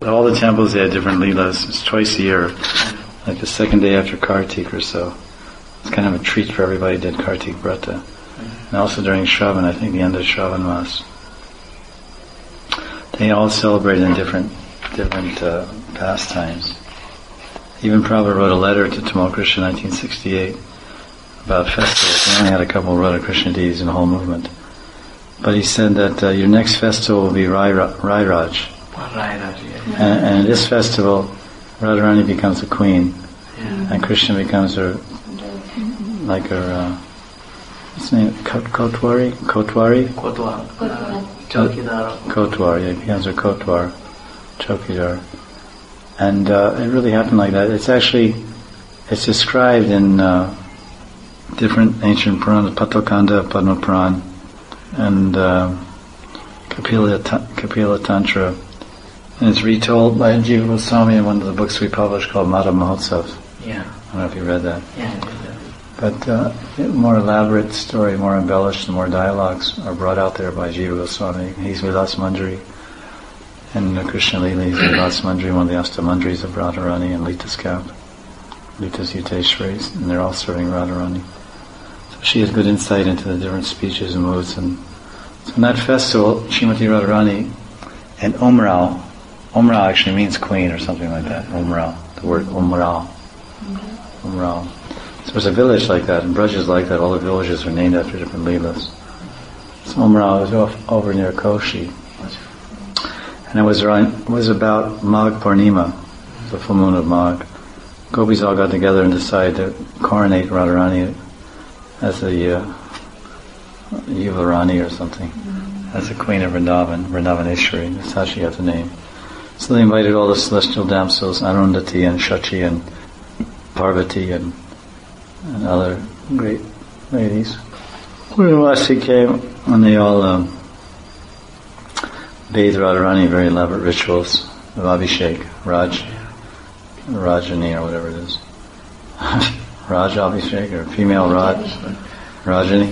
all the temples, they had different leelas. It's twice a year, like the second day after Kartik or so. It's kind of a treat for everybody who did Kartik Vrata. And also during Shravan, I think the end of Shravan Mas. They all celebrated in different pastimes. Even Prabhupada wrote a letter to Tamal Krishna in 1968 about festivals. He only had a couple of Radha Krishna deities in the whole movement. But he said that your next festival will be Rai Raj. And this festival, Radharani becomes a queen, and Krishna becomes her, what's his name? Kotwari? Kotwar, yeah, he becomes her Kotwar, Chokidar. And it really happened like that. It's described in different ancient Puranas, Patokanda, Padma Puran, and Kapila Tantra. And it's retold by Jiva Goswami in one of the books we published called Madhav Mahotsav. Yeah. I don't know if you read that. Yeah, I did that. But more elaborate story, more embellished, and more dialogues are brought out there by Jiva Goswami. He's Vilas Manjari. And Krishna Lila, he's Vilas Manjari, one of the Astamandris of Radharani and Lita's camp. Lita's Yuteshwaris, and they're all serving Radharani. So she has good insight into the different speeches and moods. And so in that festival, Srimati Radharani and Omrao actually means queen or something like that. Omrao, the word Omrao. Omrao. So there's a village like that, and Braj is like that. All the villages are named after different leelas. So Omrao is over near Koshi. And it was about Magh Purnima, the full moon of Magh. Gopis all got together and decided to coronate Radharani as a Yuvarani or something, as the queen of Vrindavan, Vrindavaneshwari. That's how she got the name. So they invited all the celestial damsels, Arundhati and Shachi and Parvati and other great ladies. Urvasi came, and they all bathed Radharani, very elaborate rituals of Abhishek, Rajani or whatever it is. Raj Abhishek or female Rajani?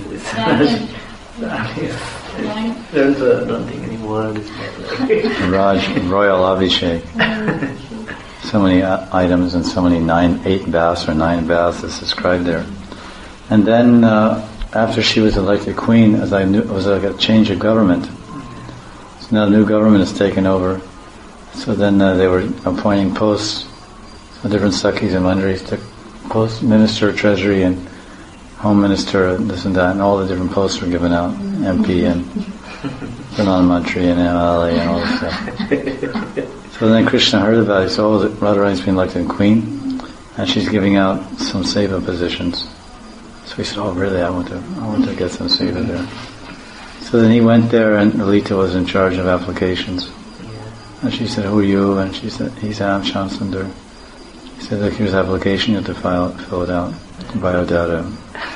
I don't think any word is Raj, Royal Abhishek. So many items and so many 8 baths or 9 baths is described there. And then after she was elected queen, it was like a change of government. So now the new government has taken over. So then they were appointing posts. So different Sakhis and Mandaris took post, Minister of Treasury and Home Minister and this and that, and all the different posts were given out. MP and Pradhan Mantri and MLA and all this stuff. So then Krishna heard about it. He said, Radharani's been elected queen, and she's giving out some seva positions. So he said, oh really, I want to get some seva there. So then he went there, and Lalita was in charge of applications. And she said, who are you? And he said, I'm Shyam Sundar. He said, look, here's the application, you have to fill it out. Biodata.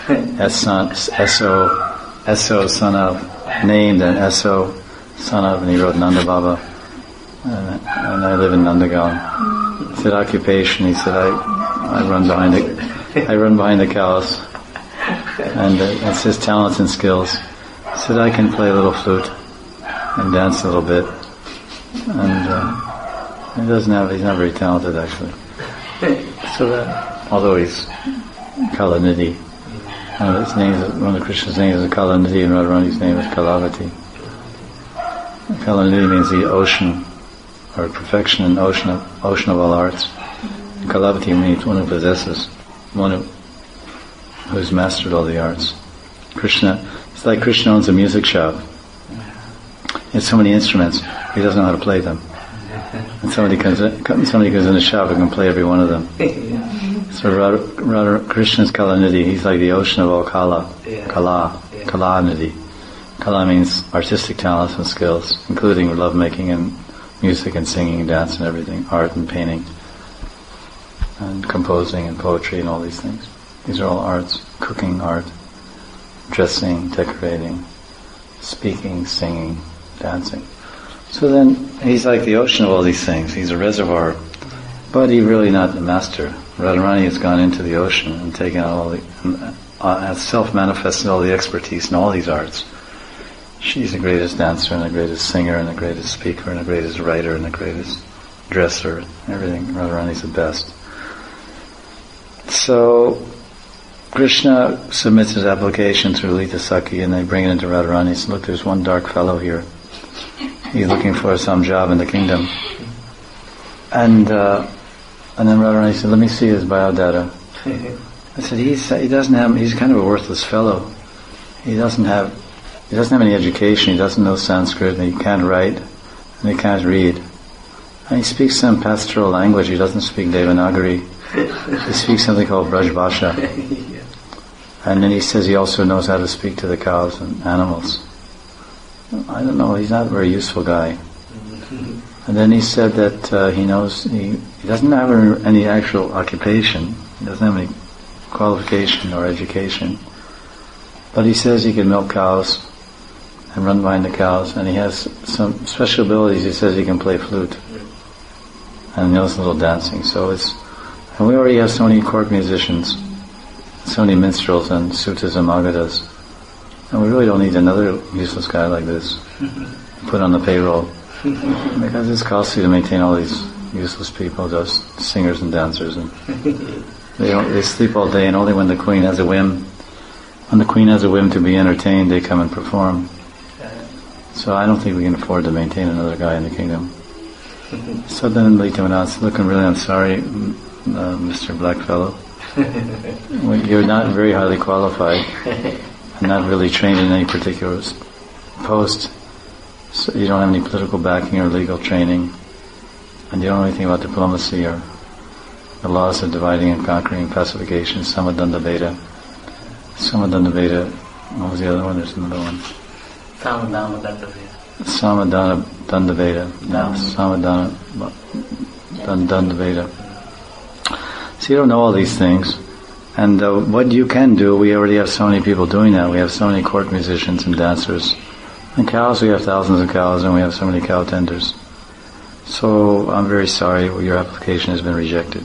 S.O. son of, named, and S.O. son of, and he wrote Nanda Baba. And I live in Nandagaon. He said, occupation, he said, I run behind the cows. And it's his talents and skills. He said, I can play a little flute and dance a little bit. And he's not very talented actually. So although he's Kalanidhi, one of Krishna's names is Kalanidhi, and Radharani's name is Kalavati. Kalanidhi means the ocean, or perfection and ocean of all arts. And Kalavati means one who possesses, one who's mastered all the arts. Krishna, it's like Krishna owns a music shop. He has so many instruments, he doesn't know how to play them. And somebody goes in the shop and can play every one of them. So Krishna's Kalanidhi, he's like the ocean of all Kala. Kalanidhi. Kala means artistic talents and skills, including lovemaking and music and singing and dance and everything, art and painting, and composing and poetry and all these things. These are all arts. Cooking, art, dressing, decorating, speaking, singing, dancing. So then he's like the ocean of all these things. He's a reservoir, but he's really not the master. Radharani has gone into the ocean and taken out all has self-manifested all the expertise in all these arts. She's the greatest dancer and the greatest singer and the greatest speaker and the greatest writer and the greatest dresser, everything. Radharani's the best. So Krishna submits his application through Lita Sakhi, and they bring it into Radharani. So look, there's one dark fellow here. He's looking for some job in the kingdom. And then Radharani said, "Let me see his biodata." I said, he doesn't have. He's kind of a worthless fellow. He doesn't have any education. He doesn't know Sanskrit, and he can't write, and he can't read. And he speaks some pastoral language. He doesn't speak Devanagari. He speaks something called Braj Bhasha. And then he says he also knows how to speak to the cows and animals. I don't know, he's not a very useful guy. And then he said that he doesn't have any actual occupation. He doesn't have any qualification or education. But he says he can milk cows and run behind the cows, and he has some special abilities. He says he can play flute and knows a little dancing. And we already have so many court musicians, so many minstrels and sutas and magadas, and we really don't need another useless guy like this put on the payroll, because it's costly to maintain all these useless people, just singers and dancers, and they sleep all day, and only when the queen has a whim to be entertained, they come and perform. So I don't think we can afford to maintain another guy in the kingdom. So then Lita went on, "Look, I'm sorry, Mr. Blackfellow. You're not very highly qualified, and not really trained in any particular post. So you don't have any political backing or legal training, and you don't know anything about diplomacy or the laws of dividing and conquering, pacification, Samadanda Veda. What was the other one? There's another one. Samadana Dandaveda. No, Samadana Dandaveda. So you don't know all these things. And what you can do, we already have so many people doing that. We have so many court musicians and dancers. And cows, we have thousands of cows, and we have so many cow tenders. So I'm very sorry, your application has been rejected.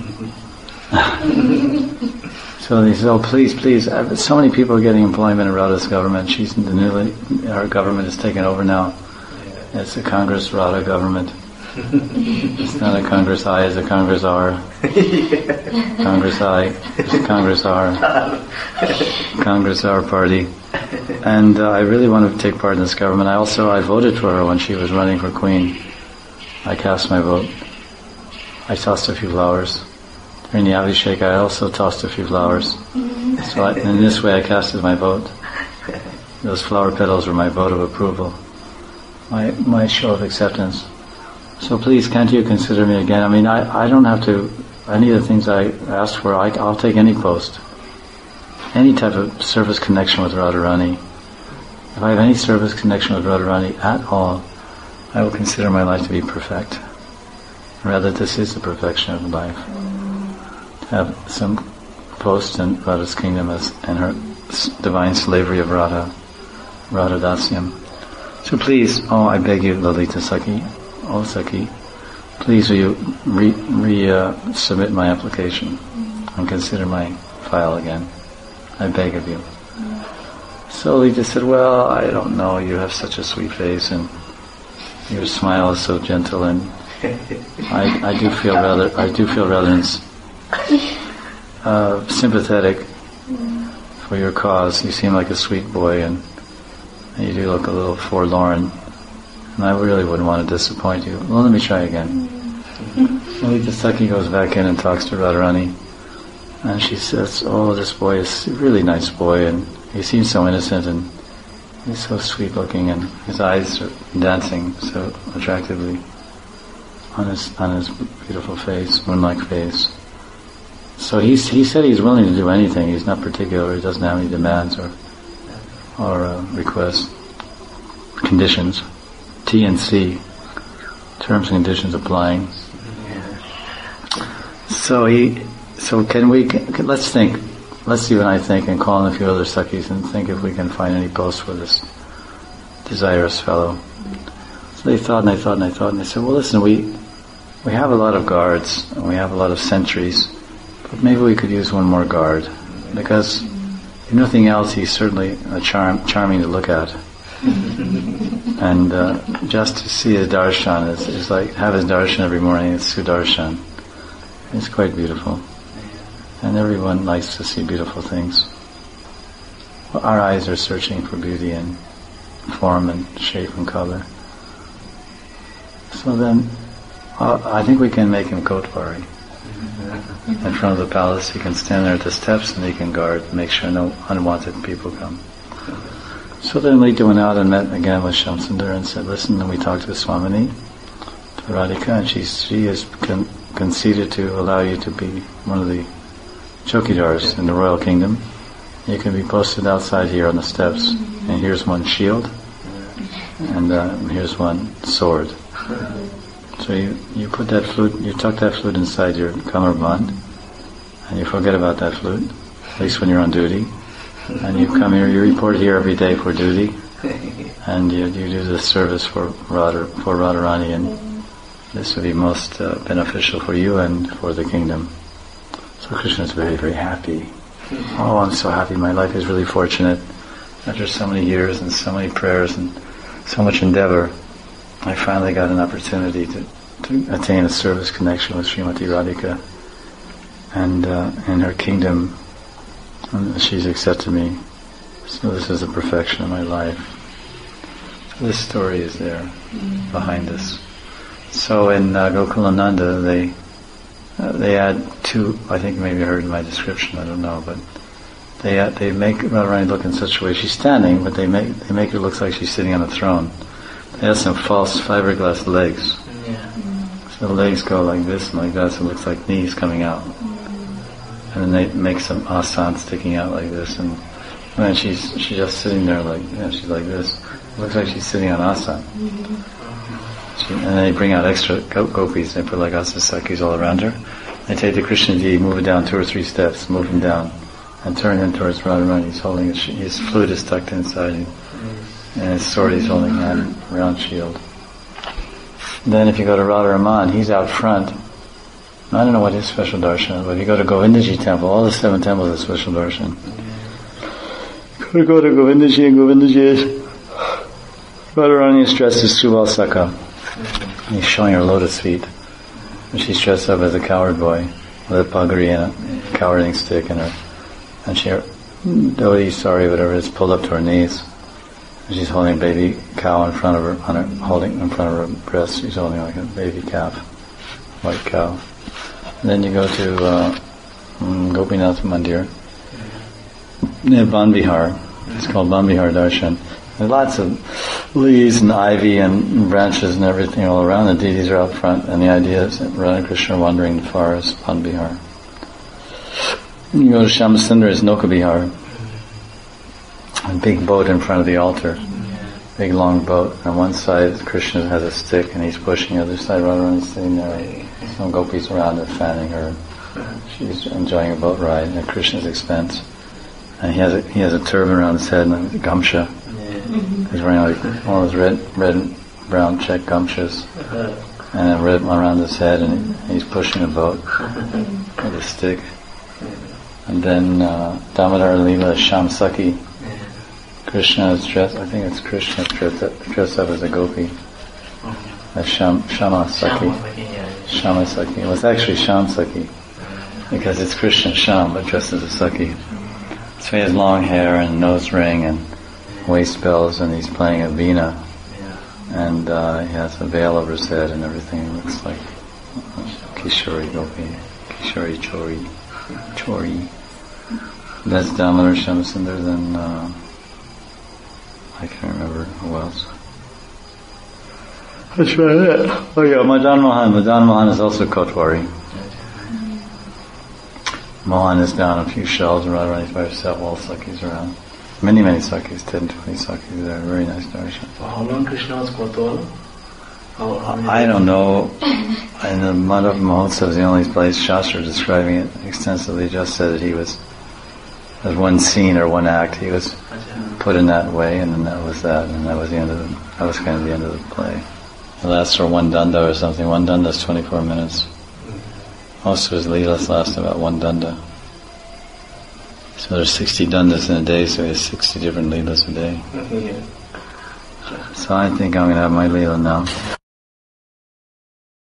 So they said, "Oh, please, so many people are getting employment in Radha's government. Our government is taken over now. It's a Congress Radha government. It's not a Congress I, it's a Congress R. Congress I, it's a Congress R. Congress R party. And I really want to take part in this government. I voted for her when she was running for queen. I cast my vote. I tossed a few flowers. During the Abhishek, I also tossed a few flowers. So in this way I casted my vote. Those flower petals were my vote of approval. My show of acceptance. So please, can't you consider me again? I mean, I don't have to, any of the things I asked for, I'll take any post. Any type of service connection with Radharani. If I have any service connection with Radharani at all, I will consider my life to be perfect. Rather, this is the perfection of life. To have some post in Radha's kingdom and her divine slavery of Radha Dasyam. So please, I beg you, Lalita Sakhi, Sakhi, please will you submit my application and consider my file again. I beg of you. So Lita said, "Well, I don't know, you have such a sweet face and your smile is so gentle, and I do feel rather sympathetic for your cause. You seem like a sweet boy, and you do look a little forlorn, and I really wouldn't want to disappoint you. Well, let me try again." Lita Sakhi goes back in and talks to Radharani, and she says, "Oh, this boy is a really nice boy, and he seems so innocent, and he's so sweet looking, and his eyes are dancing so attractively on his beautiful face, moon-like face." So he said he's willing to do anything. He's not particular. He doesn't have any demands or requests, conditions, T&C, terms and conditions applying. So let's think. Let's see what I think, and call in a few other Sakhis and think if we can find any posts for this desirous fellow. So they thought, and they said, "Well, listen, we have a lot of guards, and we have a lot of sentries, but maybe we could use one more guard, because if nothing else, he's certainly charming to look at. And just to see his darshan is like have his darshan every morning. It's Sudarshan. It's quite beautiful, and everyone likes to see beautiful things. Our eyes are searching for beauty in form and shape and color. So then, I think we can make him Kotwari. In front of the palace, he can stand there at the steps and he can guard, make sure no unwanted people come. So then Lita went out and met again with Shamsundar and said, listen, and we talked to Swamini, to Radhika, and she is conceded to allow you to be one of the chokidars in the royal kingdom. You can be posted outside here on the steps, and here's one shield, and here's one sword. So you put that flute, you tuck that flute inside your kamarband, and you forget about that flute, at least when you're on duty. And you come here, you report here every day for duty, and you do the service for Radharani, and this would be most beneficial for you and for the kingdom. So Krishna is very, very happy. Oh, I'm so happy. My life is really fortunate. After so many years and so many prayers and so much endeavor, I finally got an opportunity to attain a service connection with Srimati Radhika, and in her kingdom, and she's accepted me. So this is the perfection of my life. So this story is there behind us. So in Gokulananda, they add two. I think maybe you heard in my description. I don't know, but they make Radharani look in such a way. She's standing, but they make her look like she's sitting on a throne. They have some false fiberglass legs. Yeah. So the legs go like this and like that, so it looks like knees coming out. And then they make some asana sticking out like this, and then she's just sitting there like, she's like this. It looks like she's sitting on asana. And then they bring out extra gopis. They put like asasakis all around her. They take the Krishna Ji, move it down 2 or 3 steps, move him down, and turn him towards Radharani. He's holding his flute is tucked inside him, and his sword he's holding on a round shield. Then if you go to Radharaman, he's out front. I don't know what his special darshan is, but if you go to Govindaji temple, all the 7 temples are special darshan. Go to Govindaji, and Govindaji is Radharani is dressed as Subal Saka. He's showing her lotus feet. And she's dressed up as a coward boy with a pagari and a cowarding stick and she dhoti, whatever, is pulled up to her knees. And she's holding a baby cow in front of her, holding in front of her breast. She's holding like a baby calf, white cow. And then you go to Gopinath Mandir. Near Banbihar. It's called Banbihar Darshan. There's lots of leaves and ivy and branches and everything all around. The deities are out front, and the idea is that Radha and Krishna are wandering the forest, Banbihar. You go to Shamsundar, it's Nokabihar. A big boat in front of the altar. Big long boat. On one side, Krishna has a stick and he's pushing. The other side, Radharani's sitting there. Some gopis around her fanning her. She's enjoying a boat ride at Krishna's expense. And he has a turban around his head and a gamsha. He's wearing like all those red and brown check gamshas, and a red one around his head, and he's pushing a boat with a stick. And then Damodar Leela Shamsaki. Krishna is dressed. I think it's Krishna dressed up as a gopi. As Shamasaki. Shamasaki. Well, it's actually Shamsaki because it's Krishna Sham, but dressed as a Saki. So he has long hair and nose ring and waist bells, and he's playing a veena, and he has a veil over his head and everything. It looks like Kishori Gopi, Kishori Chori. That's Damodar Shamsundar. Then I can't remember who else. That's right. Oh yeah, Madan Mohan. Madan Mohan is also Kotwari. Mohan is down a few shelves, and Radharani's by herself, all sakis around. Many sakis, 10, 20 sakis there. Very nice darshan. How long Krishna was Kotwala? I don't know. In the Madhav Mahotsav is the only place Shastra describing it extensively. Just said that he was, as one scene or one act, he was put in that way, and then that was that, and that was the end of that was kind of the end of the play. It lasts for 1 danda or something. 1 danda is 24 minutes. Most of his leelas last about 1 danda. So there's 60 dandas in a day, so he has 60 different leelas a day. So I think I'm going to have my Leela now.